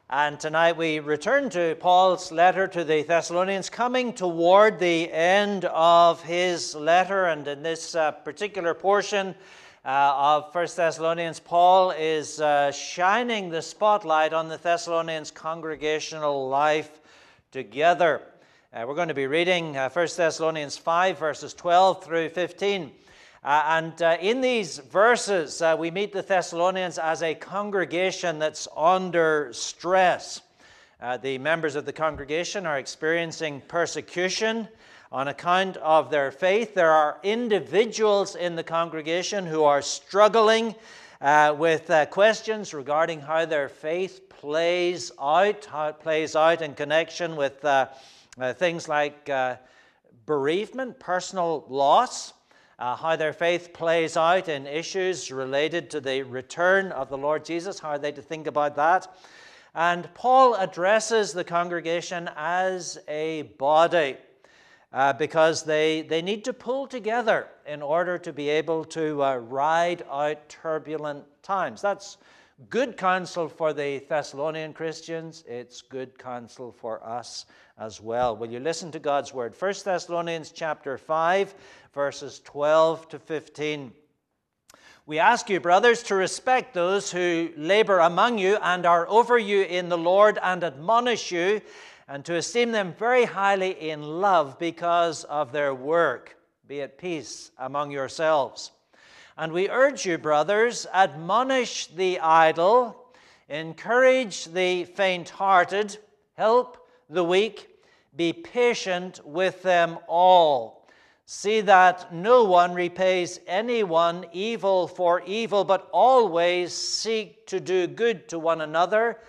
And tonight we return to Paul's letter to the Thessalonians, coming toward the end of his letter. And in this particular portion of 1 Thessalonians, Paul is shining the spotlight on the Thessalonians' congregational life together. We're going to be reading 1 Thessalonians 5, verses 12 through 15. In these verses, we meet the Thessalonians as a congregation that's under stress. The members of the congregation are experiencing persecution on account of their faith. There are individuals in the congregation who are struggling with questions regarding how their faith plays out, in connection with things like bereavement, personal loss. How their faith plays out in issues related to the return of the Lord Jesus. How are they to think about that? And Paul addresses the congregation as a body because they need to pull together in order to be able to ride out turbulent times. That's good counsel for the Thessalonian Christians. It's good counsel for us as well. Will you listen to God's word? 1 Thessalonians chapter 5, verses 12 to 15. We ask you, brothers, to respect those who labor among you and are over you in the Lord and admonish you, and to esteem them very highly in love because of their work. Be at peace among yourselves. And we urge you, brothers, admonish the idle, encourage the faint-hearted, help the weak, be patient with them all. See that no one repays anyone evil for evil, but always seek to do good to one another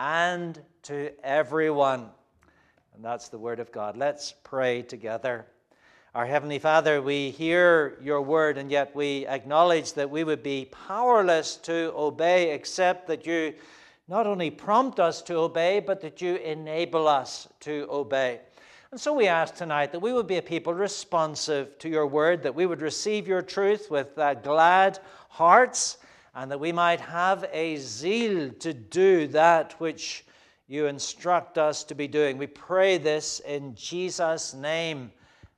and to everyone. And that's the word of God. Let's pray together. Our Heavenly Father, we hear your word, and yet we acknowledge that we would be powerless to obey, except that you not only prompt us to obey, but that you enable us to obey. And so we ask tonight that we would be a people responsive to your word, that we would receive your truth with glad hearts, and that we might have a zeal to do that which you instruct us to be doing. We pray this in Jesus' name.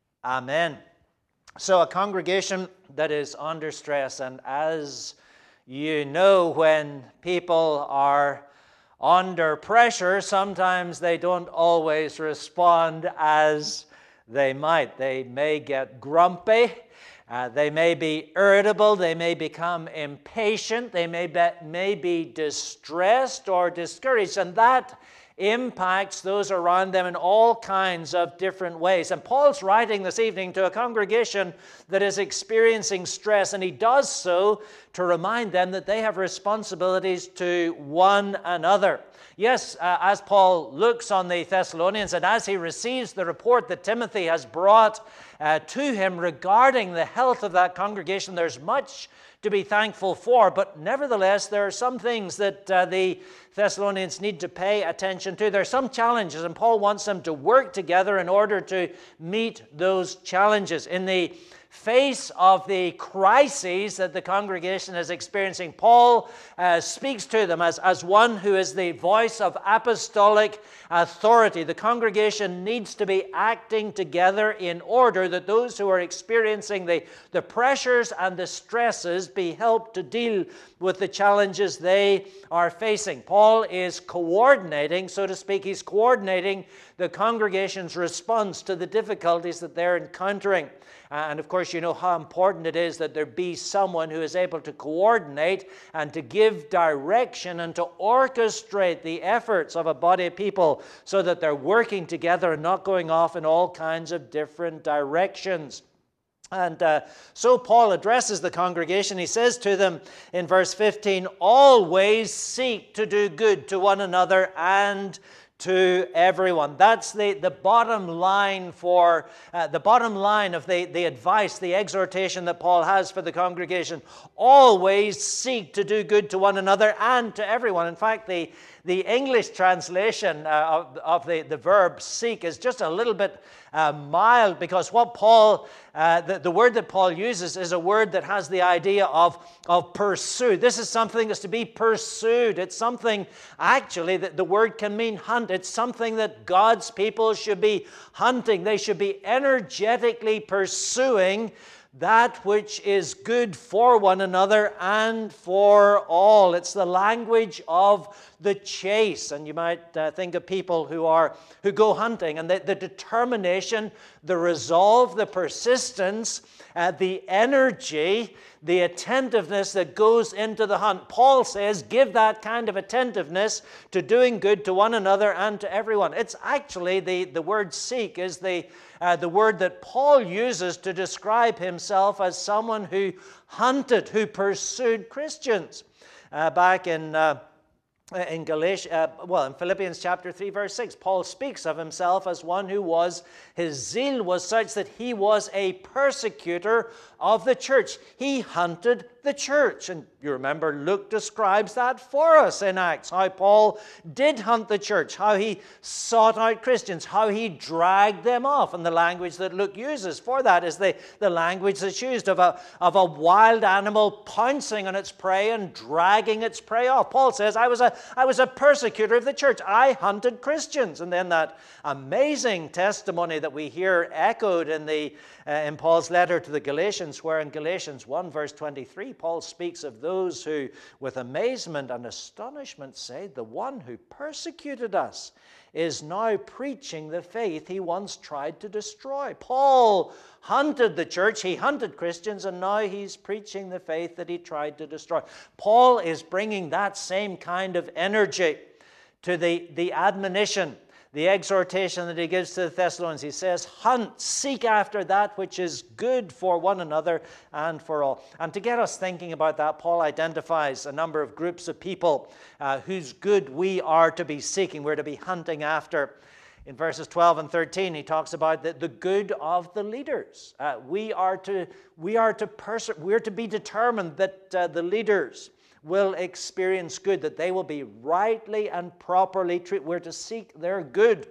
Amen. So a congregation that is under stress, and as you know, when people are under pressure, sometimes they don't always respond as they might. They may get grumpy, they may be irritable, they may become impatient, they may be distressed or discouraged, and that impacts those around them in all kinds of different ways. And Paul's writing this evening to a congregation that is experiencing stress, and he does so to remind them that they have responsibilities to one another. Yes, as Paul looks on the Thessalonians, and as he receives the report that Timothy has brought to him regarding the health of that congregation, there's much to be thankful for, but nevertheless, there are some things that the Thessalonians need to pay attention to. There are some challenges, and Paul wants them to work together in order to meet those challenges. In the face of the crises that the congregation is experiencing, Paul speaks to them as one who is the voice of apostolic authority. The congregation needs to be acting together in order that those who are experiencing the pressures and the stresses be helped to deal with the challenges they are facing. Paul is coordinating, so to speak, he's coordinating the congregation's response to the difficulties that they're encountering. And of course, you know how important it is that there be someone who is able to coordinate and to give direction and to orchestrate the efforts of a body of people so that they're working together and not going off in all kinds of different directions. And so Paul addresses the congregation. He says to them in verse 15, always seek to do good to one another and to everyone. That's the bottom line for the bottom line of the advice, the exhortation that Paul has for the congregation. Always seek to do good to one another and to everyone. In fact, the The English translation of the verb seek is just a little bit mild, because what Paul, the word that Paul uses is a word that has the idea of pursue. This is something that's to be pursued. It's something, actually, that the word can mean hunt. It's something that God's people should be hunting. They should be energetically pursuing that which is good for one another and for all. It's the language of the chase. And you might think of people who go hunting, and the determination, the resolve, the persistence, the energy, the attentiveness that goes into the hunt. Paul says, give that kind of attentiveness to doing good to one another and to everyone. It's actually the word seek is the word that Paul uses to describe himself as someone who hunted, who pursued Christians. Back in Philippians chapter 3, verse 6, Paul speaks of himself as one who his zeal was such that he was a persecutor of the church. He hunted the church. And you remember Luke describes that for us in Acts, how Paul did hunt the church, how he sought out Christians, how he dragged them off. And the language that Luke uses for that is the language that's used of a wild animal pouncing on its prey and dragging its prey off. Paul says, I was a persecutor of the church. I hunted Christians. And then that amazing testimony that we hear echoed in Paul's letter to the Galatians, where in Galatians 1 verse 23, Paul speaks of those who with amazement and astonishment say, the one who persecuted us is now preaching the faith he once tried to destroy. Paul hunted the church, he hunted Christians, and now he's preaching the faith that he tried to destroy. Paul is bringing that same kind of energy to the admonition, the exhortation that he gives to the Thessalonians. He says, hunt, seek after that which is good for one another and for all. And to get us thinking about that, Paul identifies a number of groups of people whose good we are to be seeking, we're to be hunting after. In verses 12 and 13, he talks about the good of the leaders. We are to be determined that the leaders will experience good, that they will be rightly and properly treated. We're to seek their good.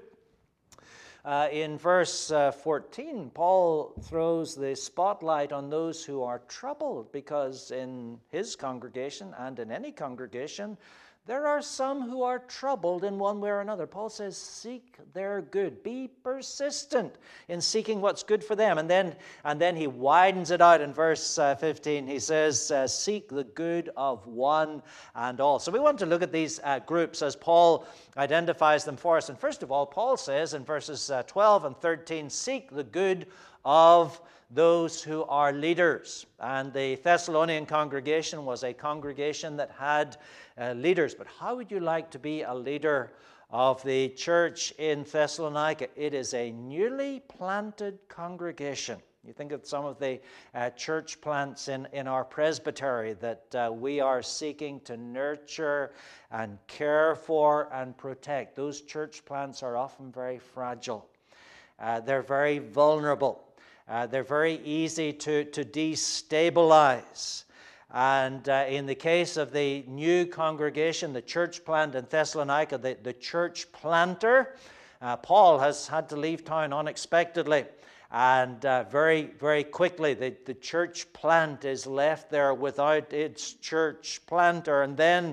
In verse 14, Paul throws the spotlight on those who are troubled, because in his congregation and in any congregation, there are some who are troubled in one way or another. Paul says, seek their good. Be persistent in seeking what's good for them. And then he widens it out in verse 15. He says, seek the good of one and all. So we want to look at these groups as Paul identifies them for us. And first of all, Paul says in verses 12 and 13, seek the good of those who are leaders. And the Thessalonian congregation was a congregation that had leaders. But how would you like to be a leader of the church in Thessalonica? It is a newly planted congregation. You think of some of the church plants in our presbytery that we are seeking to nurture and care for and protect. Those church plants are often very fragile. They're very vulnerable. They're very easy to destabilize. And in the case of the new congregation, the church plant in Thessalonica, the church planter, Paul has had to leave town unexpectedly. And very, very quickly, the church plant is left there without its church planter. And then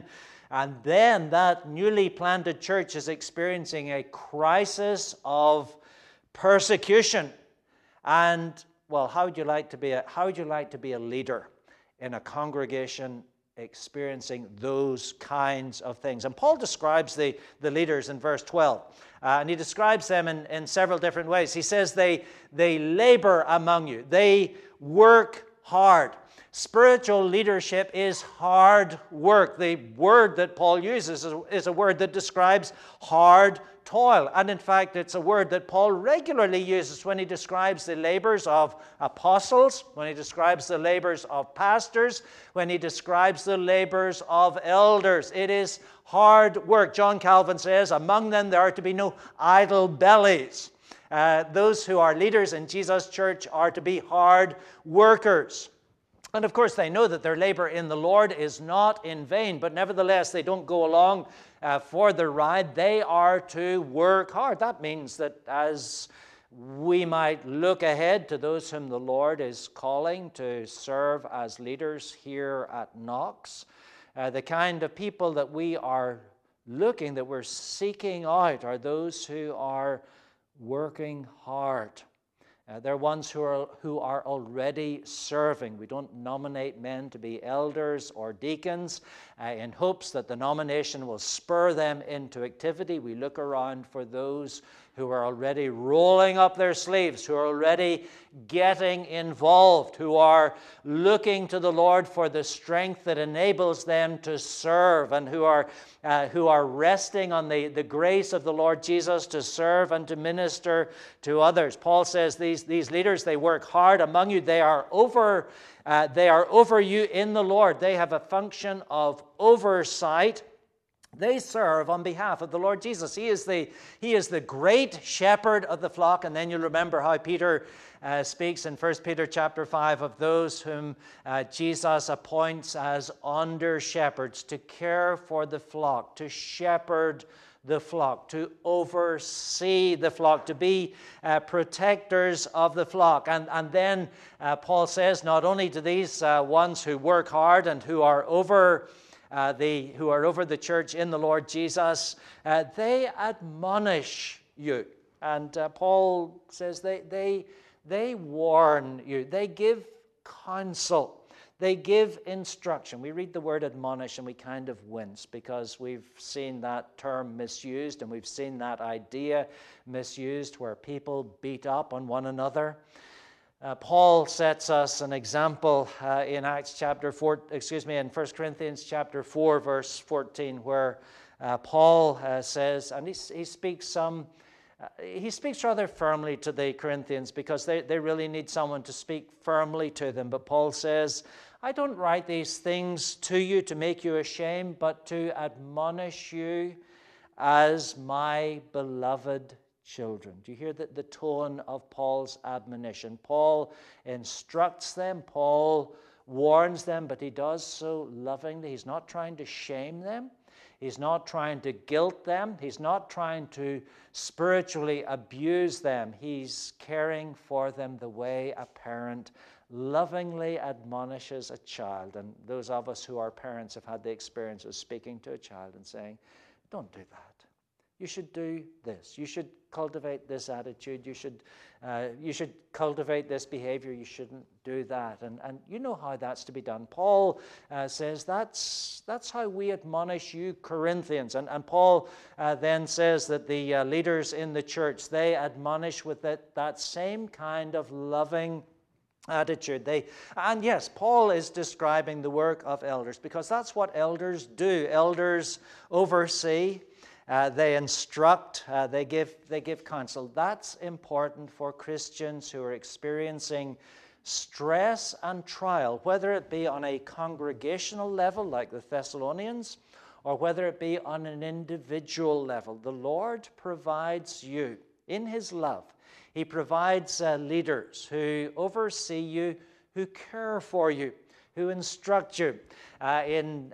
that newly planted church is experiencing a crisis of persecution. And, well, how would you like to be a leader in a congregation experiencing those kinds of things? And Paul describes the leaders in verse 12. And he describes them in several different ways. He says they labor among you. They work hard. Spiritual leadership is hard work. The word that Paul uses is a word that describes hard toil. And in fact, it's a word that Paul regularly uses when he describes the labors of apostles, when he describes the labors of pastors, when he describes the labors of elders. It is hard work. John Calvin says, among them there are to be no idle bellies. Those who are leaders in Jesus' church are to be hard workers. And of course, they know that their labor in the Lord is not in vain, but nevertheless, they don't go along for the ride. They are to work hard. That means that as we might look ahead to those whom the Lord is calling to serve as leaders here at Knox, the kind of people that we are that we're seeking out are those who are working hard. They're ones who are already serving. We don't nominate men to be elders or deacons in hopes that the nomination will spur them into activity. We look around for those who are already rolling up their sleeves, who are already getting involved, who are looking to the Lord for the strength that enables them to serve, and who are resting on the grace of the Lord Jesus to serve and to minister to others. Paul says these leaders, they work hard among you. They are over you in the Lord. They have a function of oversight. They serve on behalf of the Lord Jesus. He is the great shepherd of the flock. And then you'll remember how Peter speaks in 1 Peter chapter 5 of those whom Jesus appoints as under shepherds to care for the flock, to shepherd the flock, to oversee the flock, to be protectors of the flock. And then Paul says, not only to these ones who work hard and who are over the church in the Lord Jesus, they admonish you. And Paul says they warn you. They give counsel. They give instruction. We read the word admonish and we kind of wince because we've seen that term misused, and we've seen that idea misused where people beat up on one another. Paul sets us an example in in 1 Corinthians chapter 4, verse 14, where Paul says, and he speaks rather firmly to the Corinthians because they really need someone to speak firmly to them. But Paul says, I don't write these things to you to make you ashamed, but to admonish you as my beloved children. Do you hear the tone of Paul's admonition? Paul instructs them, Paul warns them, but he does so lovingly. He's not trying to shame them. He's not trying to guilt them. He's not trying to spiritually abuse them. He's caring for them the way a parent lovingly admonishes a child. And those of us who are parents have had the experience of speaking to a child and saying, don't do that. You should do this. You should cultivate this attitude. You should cultivate this behavior. You shouldn't do that. And you know how that's to be done. Paul says that's how we admonish you, Corinthians. And Paul then says that the leaders in the church, they admonish with that same kind of loving attitude. And yes, Paul is describing the work of elders because that's what elders do. Elders oversee. They instruct, they give counsel. That's important for Christians who are experiencing stress and trial, whether it be on a congregational level like the Thessalonians, or whether it be on an individual level. The Lord provides you in His love. He provides leaders who oversee you, who care for you, who instruct you. In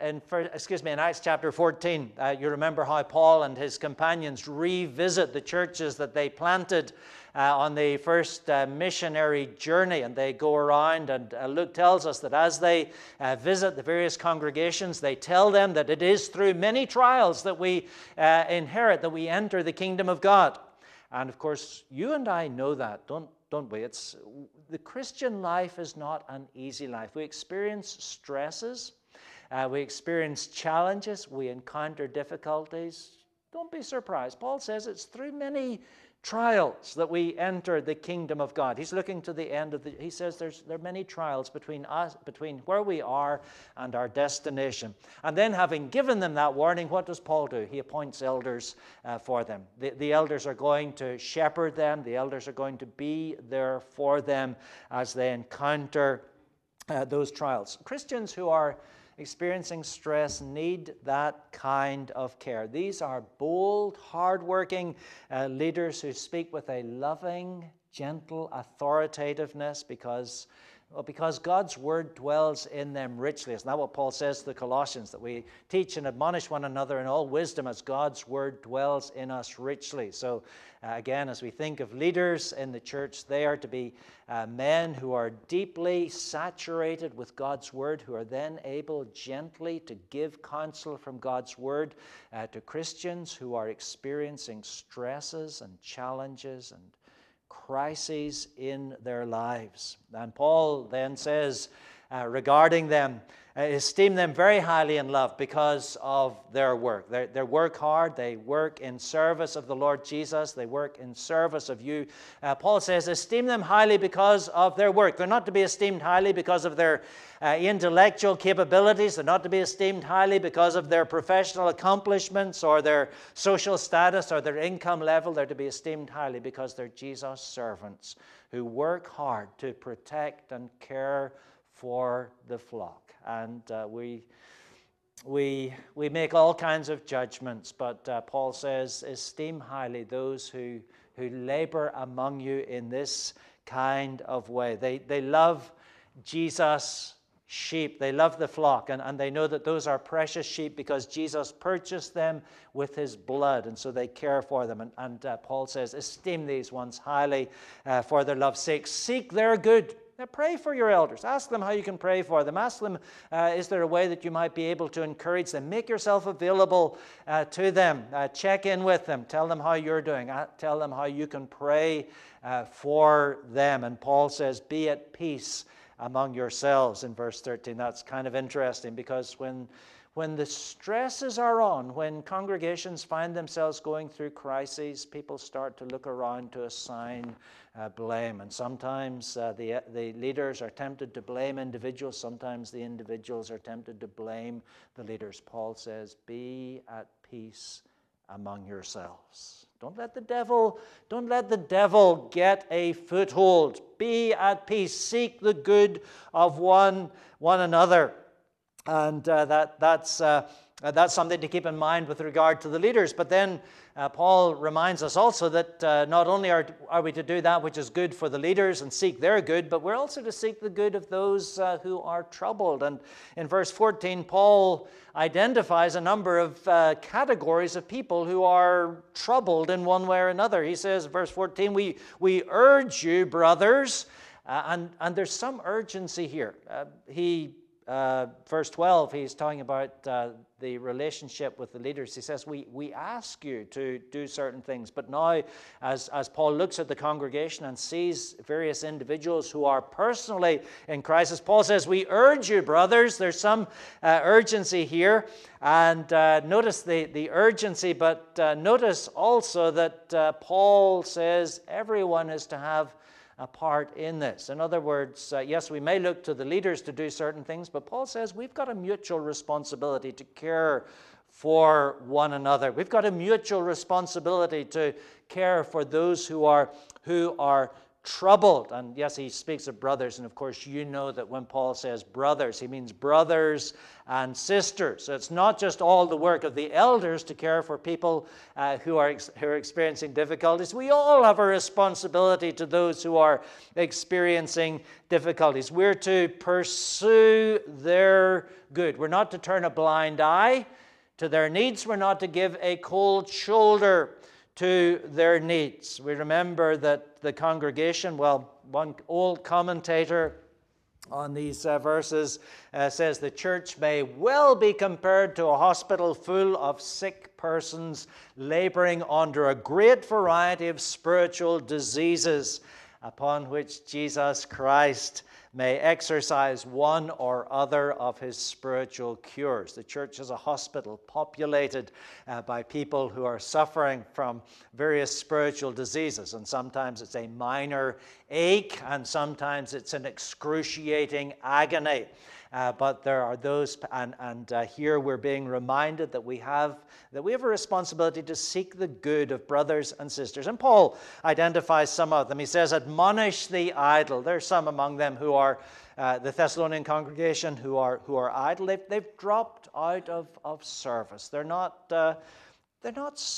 Acts chapter 14, you remember how Paul and his companions revisit the churches that they planted on the first missionary journey, and they go around, and Luke tells us that as they visit the various congregations, they tell them that it is through many trials that we inherit, that we enter the kingdom of God. And of course, you and I know that, don't we? The Christian life is not an easy life. We experience stresses, we experience challenges, we encounter difficulties. Don't be surprised. Paul says it's through many trials that we enter the kingdom of God. He's looking to the end of he says there are many trials between where we are and our destination. And then, having given them that warning, what does Paul do? He appoints elders for them. The elders are going to shepherd them. The elders are going to be there for them as they encounter those trials. Christians who are experiencing stress need that kind of care. These are bold, hardworking leaders who speak with a loving, gentle authoritativeness because Well, because God's word dwells in them richly. Isn't that what Paul says to the Colossians? That we teach and admonish one another in all wisdom as God's word dwells in us richly. So again, as we think of leaders in the church, they are to be men who are deeply saturated with God's word, who are then able gently to give counsel from God's word to Christians who are experiencing stresses and challenges and crises in their lives. And Paul then says regarding them, esteem them very highly in love because of their work. They work hard. They work in service of the Lord Jesus. They work in service of you. Paul says, esteem them highly because of their work. They're not to be esteemed highly because of their intellectual capabilities. They're not to be esteemed highly because of their professional accomplishments or their social status or their income level. They're to be esteemed highly because they're Jesus' servants who work hard to protect and care for the flock. And we make all kinds of judgments, but Paul says, esteem highly those who labor among you in this kind of way. They love Jesus' sheep. They love the flock, and they know that those are precious sheep because Jesus purchased them with his blood, and so they care for them. And Paul says, esteem these ones highly for their love's sake. Seek their good. Now, pray for your elders. Ask them how you can pray for them. Ask them, is there a way that you might be able to encourage them? Make yourself available to them. Check in with them. Tell them how you're doing. Tell them how you can pray for them. And Paul says, be at peace among yourselves in verse 13. That's kind of interesting because when the stresses are on, when congregations find themselves going through crises, people start to look around to assign blame. And sometimes the leaders are tempted to blame individuals. Sometimes the individuals are tempted to blame the leaders. Paul says, be at peace among yourselves. Don't let the devil get a foothold. Be at peace. Seek the good of one another. And that's something to keep in mind with regard to the leaders. But then Paul reminds us also that not only are we to do that which is good for the leaders and seek their good, but we're also to seek the good of those who are troubled. And in verse 14, Paul identifies a number of categories of people who are troubled in one way or another. He says, verse 14, we urge you, brothers, and there's some urgency here. Verse 12, he's talking about the relationship with the leaders. He says, we ask you to do certain things. But now, as Paul looks at the congregation and sees various individuals who are personally in crisis, Paul says, we urge you, brothers. There's some urgency here. And notice the urgency, but notice also that Paul says everyone is to have a part in this. In other words, yes, we may look to the leaders to do certain things, but Paul says we've got a mutual responsibility to care for one another. We've got a mutual responsibility to care for those who are troubled. And yes, he speaks of brothers, and of course you know that when Paul says brothers, he means brothers and sisters. So it's not just all the work of the elders to care for people who are experiencing difficulties. We all have a responsibility to those who are experiencing difficulties. We're to pursue their good. We're not to turn a blind eye to their needs. We're not to give a cold shoulder to their needs. We remember that the congregation, one old commentator on these verses says the church may well be compared to a hospital full of sick persons laboring under a great variety of spiritual diseases upon which Jesus Christ may exercise one or other of his spiritual cures. The church is a hospital populated by people who are suffering from various spiritual diseases, and sometimes it's a minor ache, and sometimes it's an excruciating agony. But there are those, and here we're being reminded that we have a responsibility to seek the good of brothers and sisters. And Paul identifies some of them. He says, admonish the idle. There's some among them who are the Thessalonian congregation who are idle. They've dropped out of service. They're not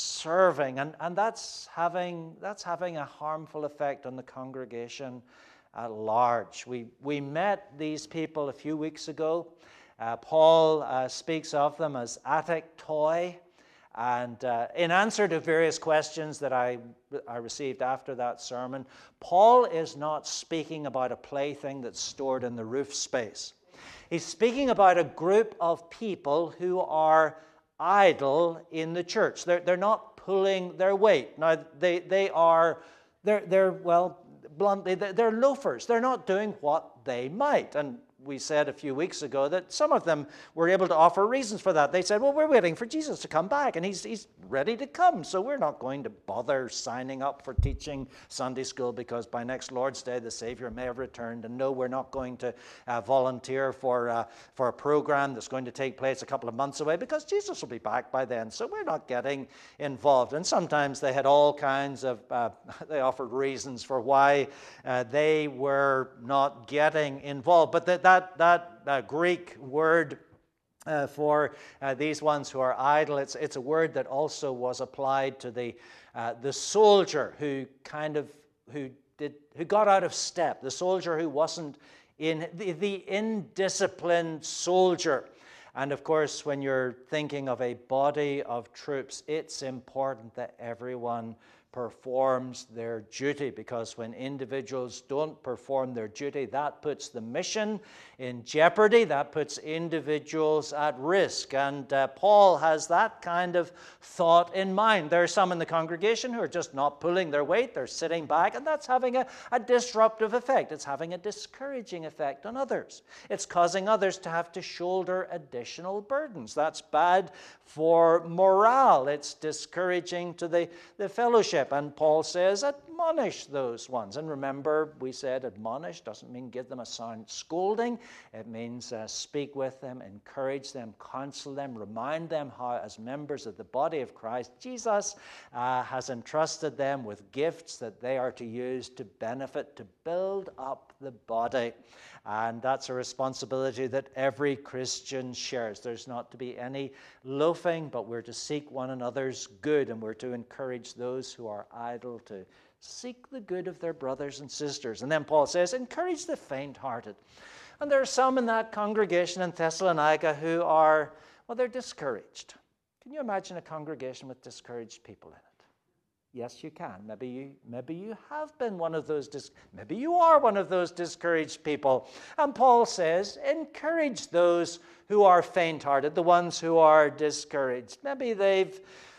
serving, and that's having a harmful effect on the congregation at large. We met these people a few weeks ago. Paul speaks of them as Attic toy. And in answer to various questions that I received after that sermon, Paul is not speaking about a plaything that's stored in the roof space. He's speaking about a group of people who are idle in the church. They're not pulling their weight. Now, they're well, bluntly, they're loafers. They're not doing what they might. And we said a few weeks ago that some of them were able to offer reasons for that. They said, well, we're waiting for Jesus to come back, and he's ready to come, so we're not going to bother signing up for teaching Sunday school because by next Lord's Day the Savior may have returned. And no, we're not going to volunteer for a program that's going to take place a couple of months away because Jesus will be back by then, so we're not getting involved. And sometimes they had all kinds of, they offered reasons for why they were not getting involved. But that Greek word for these ones who are idle, it's a word that also was applied to the soldier who got out of step, the soldier who wasn't in the indisciplined soldier. And of course, when you're thinking of a body of troops, it's important that everyone performs their duty, because when individuals don't perform their duty, that puts the mission in jeopardy, that puts individuals at risk. And Paul has that kind of thought in mind. There are some in the congregation who are just not pulling their weight, they're sitting back, and that's having a disruptive effect. It's having a discouraging effect on others. It's causing others to have to shoulder additional burdens. That's bad for morale. It's discouraging to the fellowship. And Paul says, admonish those ones. And remember, we said admonish doesn't mean give them a sound scolding. It means speak with them, encourage them, counsel them, remind them how, as members of the body of Christ, Jesus has entrusted them with gifts that they are to use to benefit, to build up the body. And that's a responsibility that every Christian shares. There's not to be any loafing, but we're to seek one another's good, and we're to encourage those who are idle to seek the good of their brothers and sisters. And then Paul says, encourage the faint-hearted. And there are some in that congregation in Thessalonica who are, well, they're discouraged. Can you imagine a congregation with discouraged people in it? Yes, you can. Maybe you have been one of those, maybe you are one of those discouraged people. And Paul says, encourage those who are faint-hearted, the ones who are discouraged. Maybe they've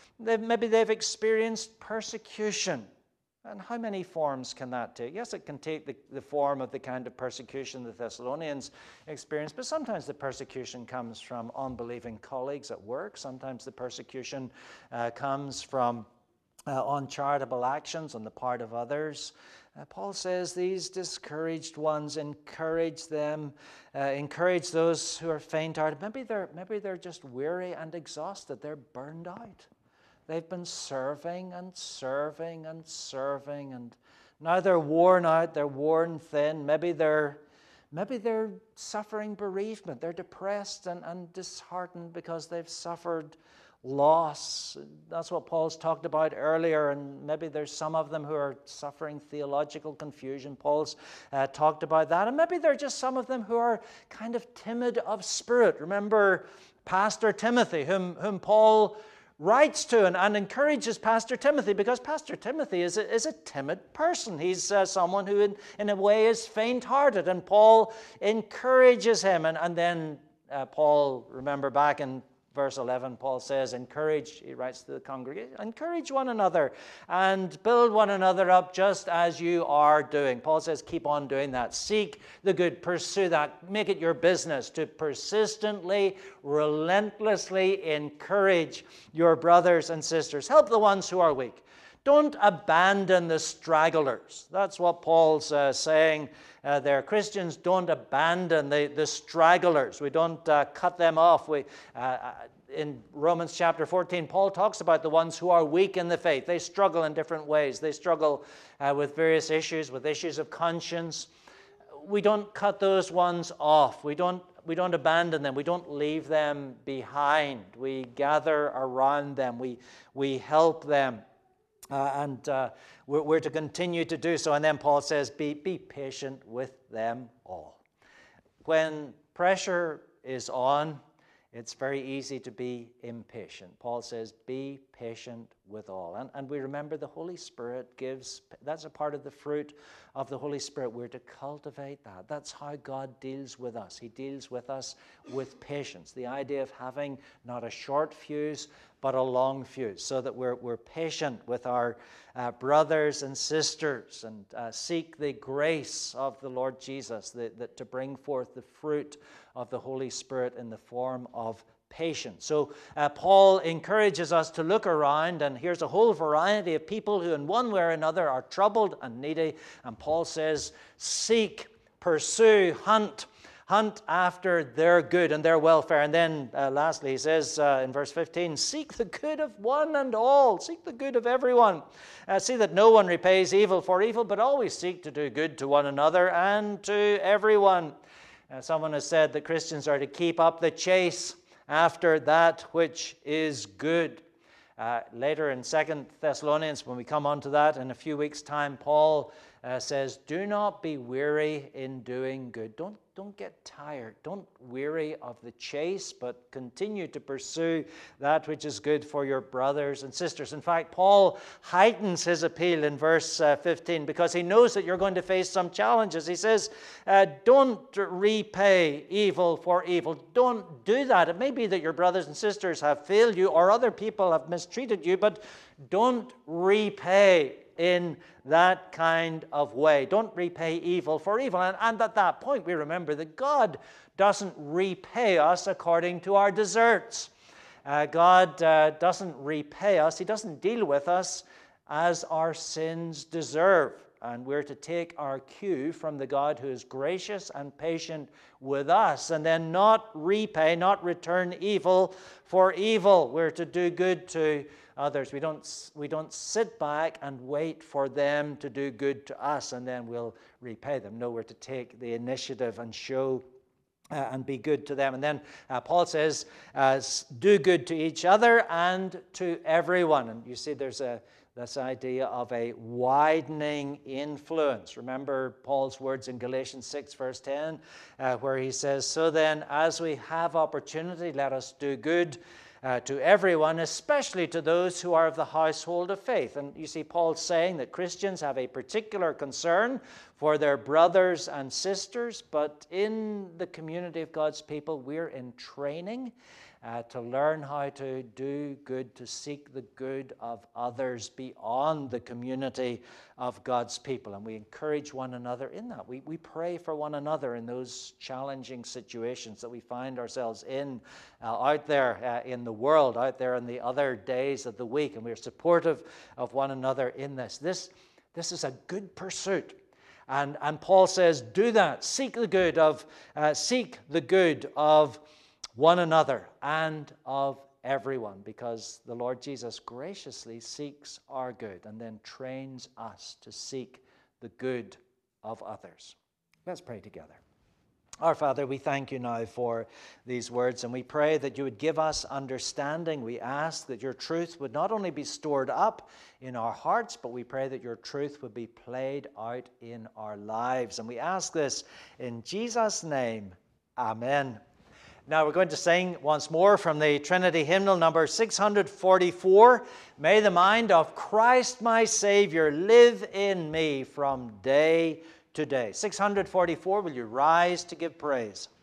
experienced persecution. And how many forms can that take? Yes, it can take the form of the kind of persecution the Thessalonians experienced, but sometimes the persecution comes from unbelieving colleagues at work. Sometimes the persecution comes from uncharitable actions on the part of others. Paul says these discouraged ones, encourage them, encourage those who are faint-hearted. Maybe they're just weary and exhausted. They're burned out. They've been serving and serving and serving, and now they're worn out, they're worn thin. Maybe they're suffering bereavement. They're depressed and disheartened because they've suffered loss. That's what Paul's talked about earlier, and maybe there's some of them who are suffering theological confusion. Paul's talked about that, and maybe there are just some of them who are kind of timid of spirit. Remember Pastor Timothy, whom Paul writes to and encourages Pastor Timothy, because Pastor Timothy is a timid person. He's someone who in a way is faint-hearted, and Paul encourages him. And then Paul, remember back in verse 11, Paul says, encourage, he writes to the congregation, encourage one another and build one another up just as you are doing. Paul says, keep on doing that. Seek the good, pursue that, make it your business to persistently, relentlessly encourage your brothers and sisters. Help the ones who are weak. Don't abandon the stragglers. That's what Paul's saying there. Christians don't abandon the stragglers. We don't cut them off. In Romans chapter 14, Paul talks about the ones who are weak in the faith. They struggle in different ways. They struggle with various issues, with issues of conscience. We don't cut those ones off. We don't abandon them. We don't leave them behind. We gather around them. We help them. And we're to continue to do so. And then Paul says, be patient with them all. When pressure is on, it's very easy to be impatient. Paul says, be patient with all. And we remember the Holy Spirit gives, that's a part of the fruit of the Holy Spirit. We're to cultivate that. That's how God deals with us. He deals with us with patience. The idea of having not a short fuse, but a long fuse, so that we're patient with our brothers and sisters and seek the grace of the Lord Jesus that to bring forth the fruit of the Holy Spirit in the form of patience. So Paul encourages us to look around, and here's a whole variety of people who in one way or another are troubled and needy. And Paul says, seek, pursue, hunt after their good and their welfare. And then lastly, he says in verse 15, seek the good of one and all. Seek the good of everyone. See that no one repays evil for evil, but always seek to do good to one another and to everyone. Someone has said that Christians are to keep up the chase after that which is good. Later in 2 Thessalonians, when we come on to that in a few weeks' time, Paul says, do not be weary in doing good. Don't get tired. Don't weary of the chase, but continue to pursue that which is good for your brothers and sisters. In fact, Paul heightens his appeal in verse 15 because he knows that you're going to face some challenges. He says, don't repay evil for evil. Don't do that. It may be that your brothers and sisters have failed you or other people have mistreated you, but don't repay in that kind of way. Don't repay evil for evil. And at that point, we remember that God doesn't repay us according to our deserts. God doesn't repay us. He doesn't deal with us as our sins deserve. And we're to take our cue from the God who is gracious and patient with us, and then not repay, not return evil for evil. We're to do good to others. We don't sit back and wait for them to do good to us and then we'll repay them. No, we're to take the initiative and show and be good to them. And then Paul says, do good to each other and to everyone. And you see there's this idea of a widening influence. Remember Paul's words in Galatians 6 verse 10 where he says, so then as we have opportunity, let us do good to everyone, especially to those who are of the household of faith. And you see Paul saying that Christians have a particular concern for their brothers and sisters, but in the community of God's people, we're in training to learn how to do good, to seek the good of others beyond the community of God's people. And we encourage one another in that. We pray for one another in those challenging situations that we find ourselves in out there in the world, out there in the other days of the week. And we're supportive of one another in this. This is a good pursuit. And Paul says, do that. Seek the good of one another and of everyone, because the Lord Jesus graciously seeks our good and then trains us to seek the good of others. Let's pray together. Our Father, we thank you now for these words, and we pray that you would give us understanding. We ask that your truth would not only be stored up in our hearts, but we pray that your truth would be played out in our lives. And we ask this in Jesus' name. Amen. Now we're going to sing once more from the Trinity hymnal number 644. May the mind of Christ my Savior live in me from day to day. 644, will you rise to give praise?